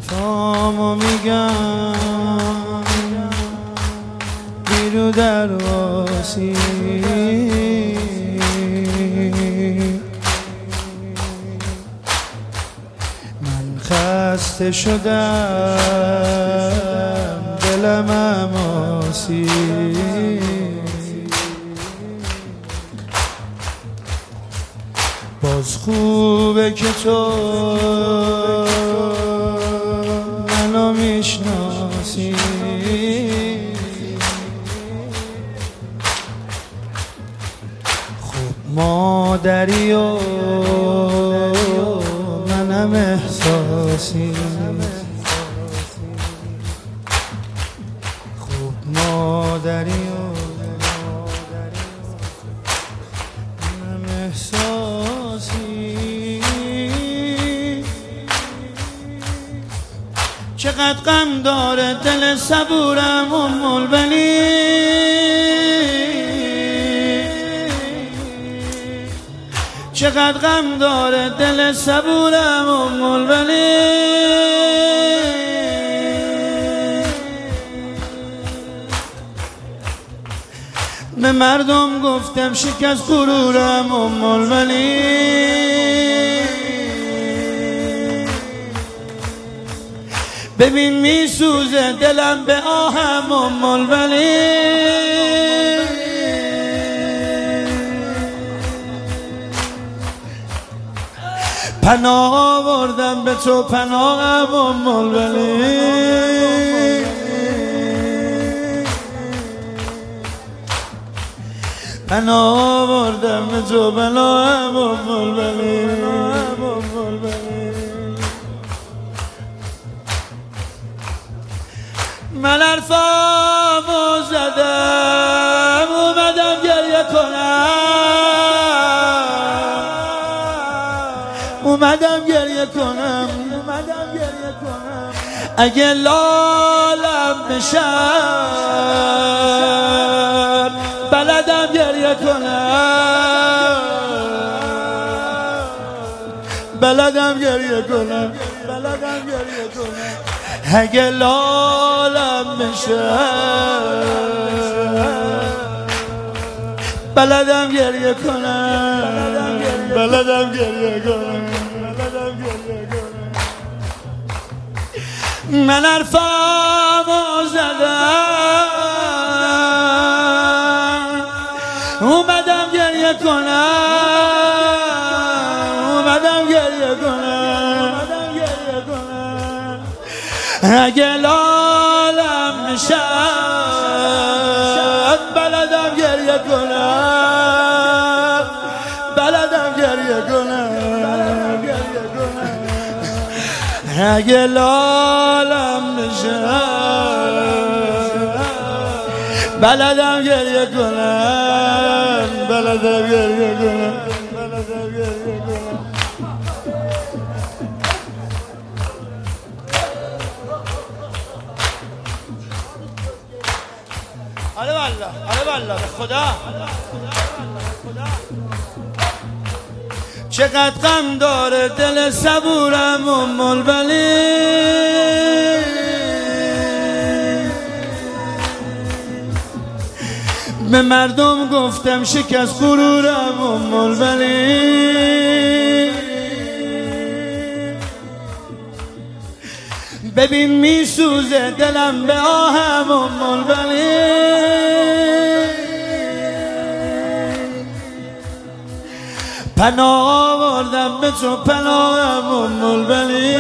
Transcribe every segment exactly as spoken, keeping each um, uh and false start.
حرفامو میگم بیرو درواسی، من خسته شدم دلم اماسی، باز خوبه که تو منو میشناسی، خب مادری و منم احساسی، خب مادری و منم احساسی، چقدر غم داره دل صبورم ام الولی، چقدر غم داره دل صبورم ام الولی، به مردم گفتم شکست غرورم ام الولی، ببین میسوزه دلم به آهم ام الولی، پناه آوردم به تو پناهم ام الولی، پناه آوردم به تو پناهم ام الولی، من حرفامو زدم اومدم گریه کنم، اومدم گریه کنم، اومدم گریه کنم، اگه لالم بشم بلدم گریه کنم، بلدم گریه کنم، بلدم گریه کنم، اگه لالم بشم بلدم گریه کنم، بلدم گریه کنم، بلدم گریه کنم، من حرفامو زدم اومدم گریه کنم، اومدم گریه کنم، اگه لالم میشم بلدم گریه کنم، بلدم گریه کنم، اگه لالم میشم بلدم گریه کنم، بلدم گریه کنم، بلدم گریه کنم. آره والله، آره والله به خدا چقدر غم داره دل صبورم ام الولی، به مردم گفتم شکست غرورم ام الولی، ببین میسوزه دلم به آهم ام الولی، پناه آوردم به تو پناهم ام الولی،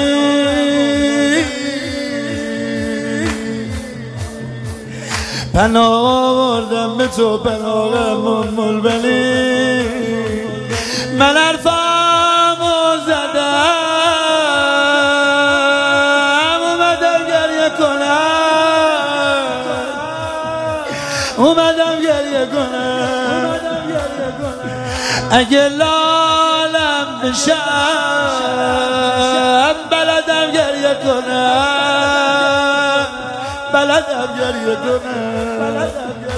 پناه آوردم به تو پناهم ام الولی، من حرفامو زدم اومدم گریه کنم، اگه لالم بشم بلدم گریه کنم، بلدم گریه کنم.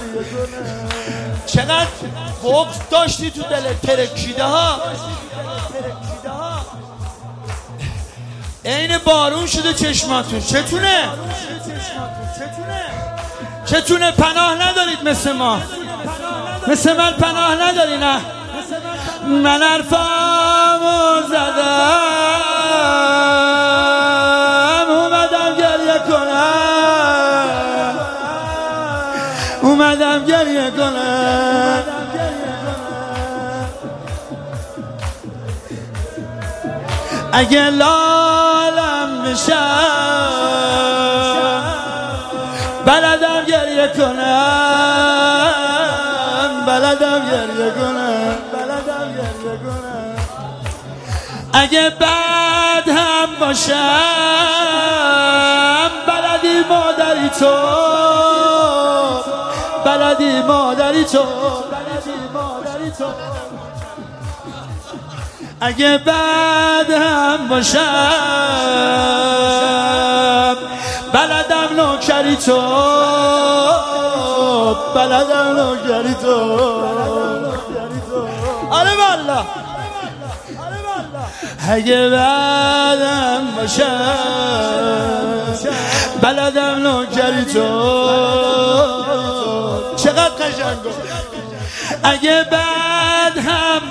چقدر بغض داشتی تو دل ترکیده ها، عین بارون شده چشماتون. چتونه؟ چتونه؟ پناه ندارید مثل ما، مثل من پناه نداری. نه من حرفامو زدم اومدم گریه کنم، اومدم گریه کنم. اگه لالم بشم بلدم گریه کنم، بلدم گریه کنم، بلدم گریه کنم. اگه بد هم باشم بلدی مادری تو، بلدی مادری تو، بلدی مادری تو. اگه بد هم باشم بلدم نوکری تو، بلدم نوکری تو. آره والله. اگه بدم باشم بلدم نوکری تو. چقدر قشنگ گفت. اگه بد هم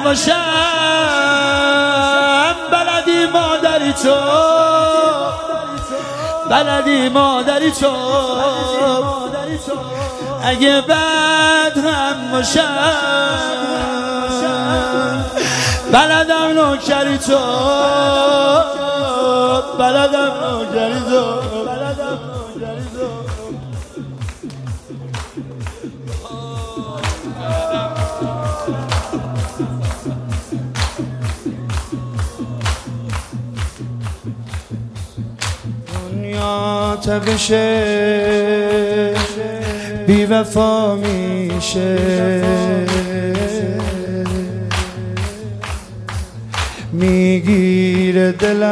باشم بلدی مادری تو، بلدی مادری تو. اگه بد هم باشم بلدم نوکری تو، بلدم نوکری تو، بلدم نوکری تو. دنیا تبشه بی وفا میشه، میگیره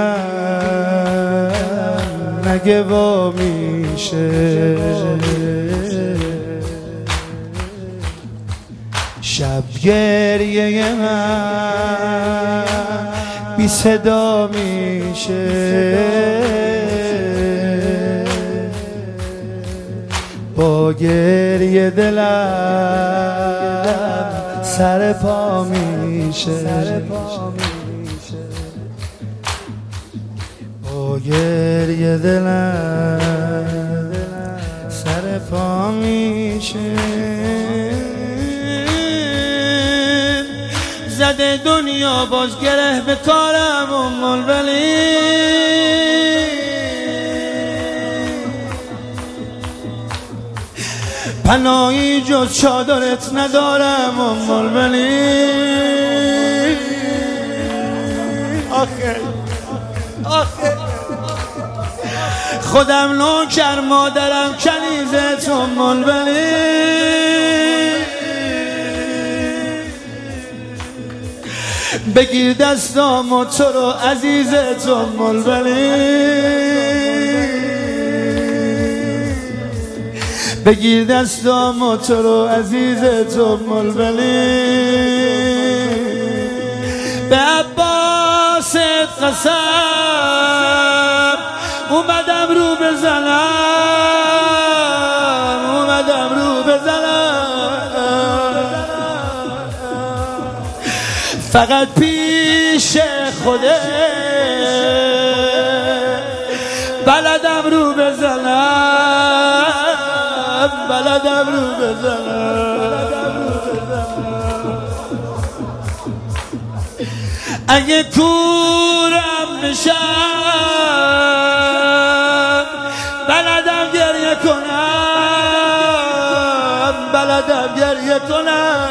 دلم نگه وا میشه. شب گریه من بی صدا میشه، با گریه دلم سر پا میشه، با گریه دلم سر پا میشه. زده دنیا باز گره به کارم ام ولی پناهی جز چادرت ندارم ام ولی. آخه آخه خودم نوکر مادرم کنیزت ام ولی. بگیر دستامو تو رو عزیزت ام ولی، بگیر دستامو تو رو عزیزت ام ولی. به عباست قسم اومدم رو بزنم، اومدم رو بزنم. فقط پیش خوده بلدم رو بزنم، بلدم رو بزنم. اگه کورم بشم بلدم گریه کنم، بلدم گریه کنم.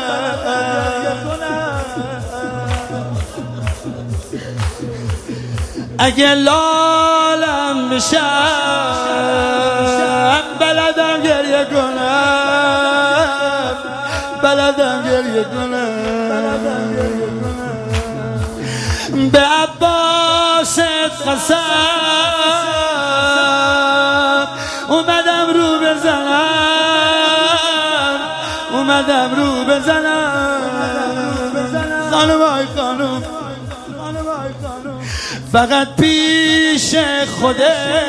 اگه لالم بشم بلدم گریه کنم، بلدم گریه کنم. به عباست قسم اومدم رو بزنم، اومدم رو بزنم. خانم آی خانم فقط پیش پیش خودت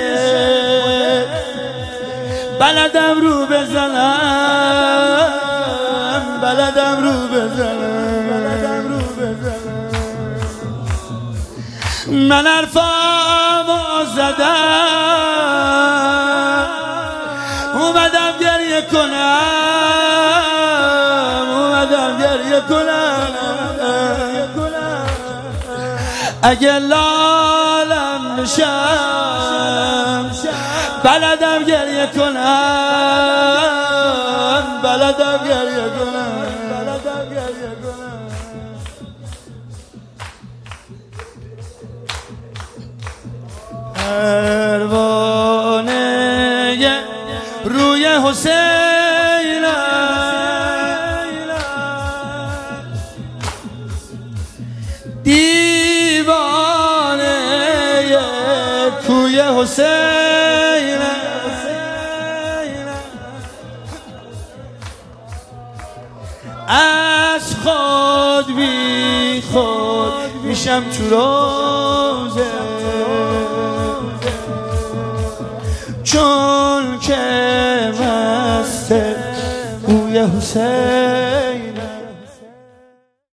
بلدم رو بزنم، بلدم رو بزنم. من حرفامو زدم اومدم گریه کنم، اومدم گریه کنم. اگه لالم نشم بلدم گریه کنم، بلدم گریه کنم، بلدم گریه کنم. پروانه روی حسین دیوانه کوی حسین، از خود بی خود میشم تو روزه، چون که مست بوی حسین.